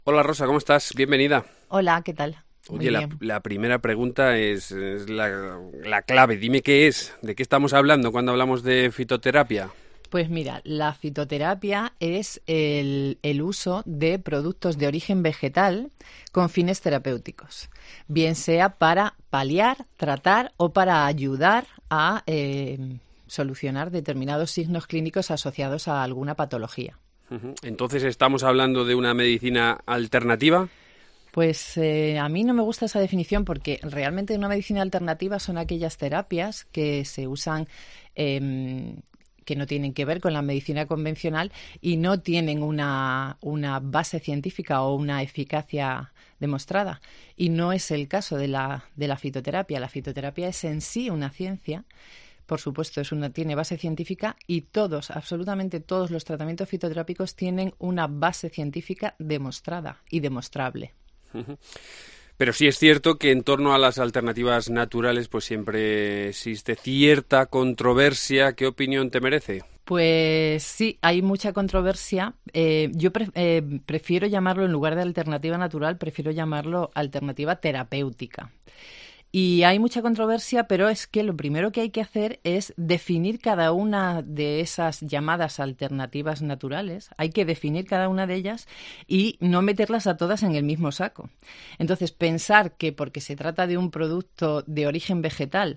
Hola Rosa, ¿cómo estás? Bienvenida. Hola, ¿qué tal? Muy Oye, la, bien. la primera pregunta es la clave. Dime qué es, de qué estamos hablando cuando hablamos de fitoterapia. Pues mira, la fitoterapia es el uso de productos de origen vegetal con fines terapéuticos, bien sea para paliar, tratar o para ayudar a solucionar determinados signos clínicos asociados a alguna patología. Ujú. Entonces, ¿estamos hablando de una medicina alternativa? Pues a mí no me gusta esa definición porque realmente una medicina alternativa son aquellas terapias que se usan que no tienen que ver con la medicina convencional y no tienen una base científica o una eficacia demostrada. Y no es el caso de la fitoterapia. La fitoterapia es en sí una ciencia. Por supuesto, tiene base científica y todos, absolutamente todos los tratamientos fitoterápicos tienen una base científica demostrada y demostrable. Ujú. Pero sí es cierto que en torno a las alternativas naturales, pues siempre existe cierta controversia. ¿Qué opinión te merece? Pues sí, hay mucha controversia. Prefiero llamarlo, en lugar de alternativa natural, prefiero llamarlo alternativa terapéutica. Y hay mucha controversia, pero es que lo primero que hay que hacer es definir cada una de esas llamadas alternativas naturales. Hay que definir cada una de ellas y no meterlas a todas en el mismo saco. Entonces, pensar que porque se trata de un producto de origen vegetal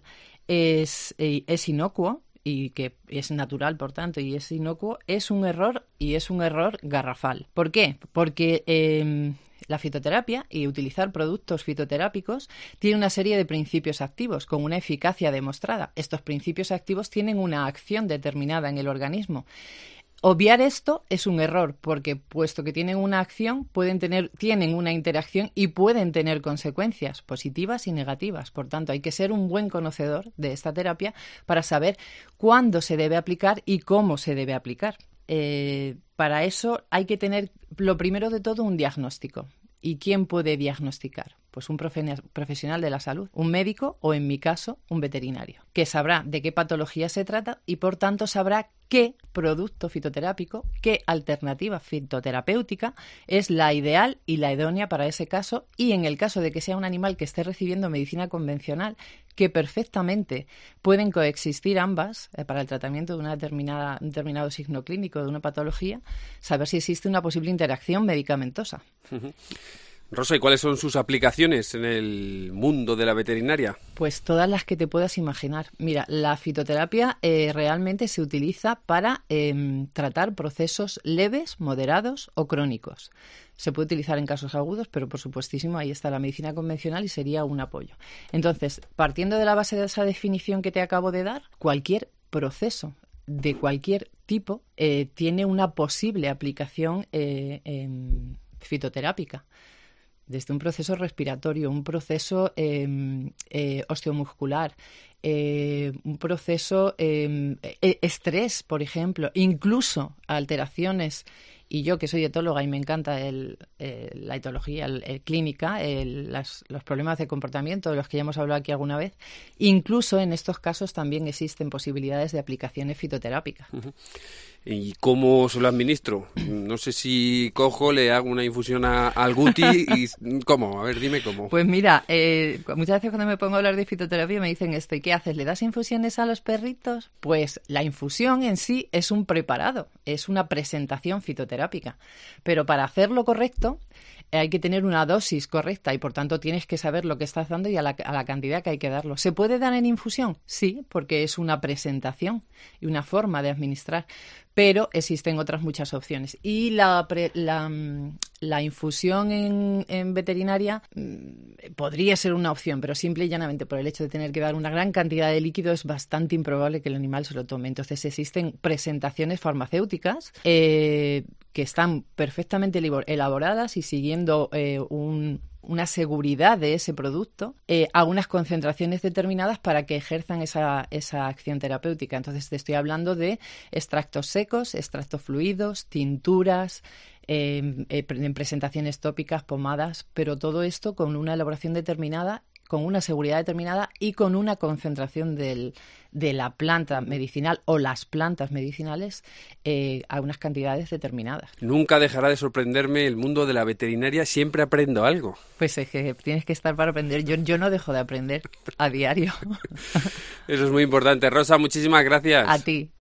es inocuo y que es natural, por tanto, y es inocuo, es un error y es un error garrafal. ¿Por qué? Porque la fitoterapia y utilizar productos fitoterápicos tiene una serie de principios activos con una eficacia demostrada. Estos principios activos tienen una acción determinada en el organismo. Obviar esto es un error porque, puesto que tienen una acción, tienen una interacción y pueden tener consecuencias positivas y negativas. Por tanto, hay que ser un buen conocedor de esta terapia para saber cuándo se debe aplicar y cómo se debe aplicar. Para eso hay que tener, lo primero de todo, un diagnóstico. ¿Y quién puede diagnosticar? Pues un profesional de la salud, un médico o, en mi caso, un veterinario, que sabrá de qué patología se trata y, por tanto, sabrá qué producto fitoterápico, qué alternativa fitoterapéutica es la ideal y la idónea para ese caso, y en el caso de que sea un animal que esté recibiendo medicina convencional, que perfectamente pueden coexistir ambas para el tratamiento de un determinado signo clínico de una patología, saber si existe una posible interacción medicamentosa. Ujú. Rosa, ¿y cuáles son sus aplicaciones en el mundo de la veterinaria? Pues todas las que te puedas imaginar. Mira, la fitoterapia realmente se utiliza para tratar procesos leves, moderados o crónicos. Se puede utilizar en casos agudos, pero por supuestísimo ahí está la medicina convencional y sería un apoyo. Entonces, partiendo de la base de esa definición que te acabo de dar, cualquier proceso de cualquier tipo tiene una posible aplicación fitoterápica, desde un proceso respiratorio, un proceso osteomuscular, un proceso estrés, por ejemplo, incluso alteraciones. Y yo, que soy etóloga y me encanta la etología clínica, los problemas de comportamiento de los que ya hemos hablado aquí alguna vez, incluso en estos casos también existen posibilidades de aplicaciones fitoterápicas. Ujú. ¿Y cómo se lo administro? No sé si cojo, le hago una infusión al Guti y... ¿Cómo? A ver, dime cómo. Pues mira, muchas veces cuando me pongo a hablar de fitoterapia me dicen esto: ¿y qué haces? ¿Le das infusiones a los perritos? Pues la infusión en sí es un preparado, es una presentación fitoterápica. Pero para hacerlo correcto hay que tener una dosis correcta y, por tanto, tienes que saber lo que estás dando y a la cantidad que hay que darlo. ¿Se puede dar en infusión? Sí, porque es una presentación y una forma de administrar, pero existen otras muchas opciones. Y la infusión en veterinaria podría ser una opción, pero simple y llanamente por el hecho de tener que dar una gran cantidad de líquido es bastante improbable que el animal se lo tome. Entonces existen presentaciones farmacéuticas que están perfectamente elaboradas y siguiendo una seguridad de ese producto a unas concentraciones determinadas para que ejerzan esa acción terapéutica. Entonces te estoy hablando de extractos secos, extractos fluidos, tinturas, en presentaciones tópicas, pomadas, pero todo esto con una elaboración determinada con una seguridad determinada y con una concentración de la planta medicinal o las plantas medicinales a unas cantidades determinadas. Nunca dejará de sorprenderme el mundo de la veterinaria, siempre aprendo algo. Pues es que tienes que estar para aprender. Yo no dejo de aprender a diario. Eso es muy importante. Rosa, muchísimas gracias. A ti.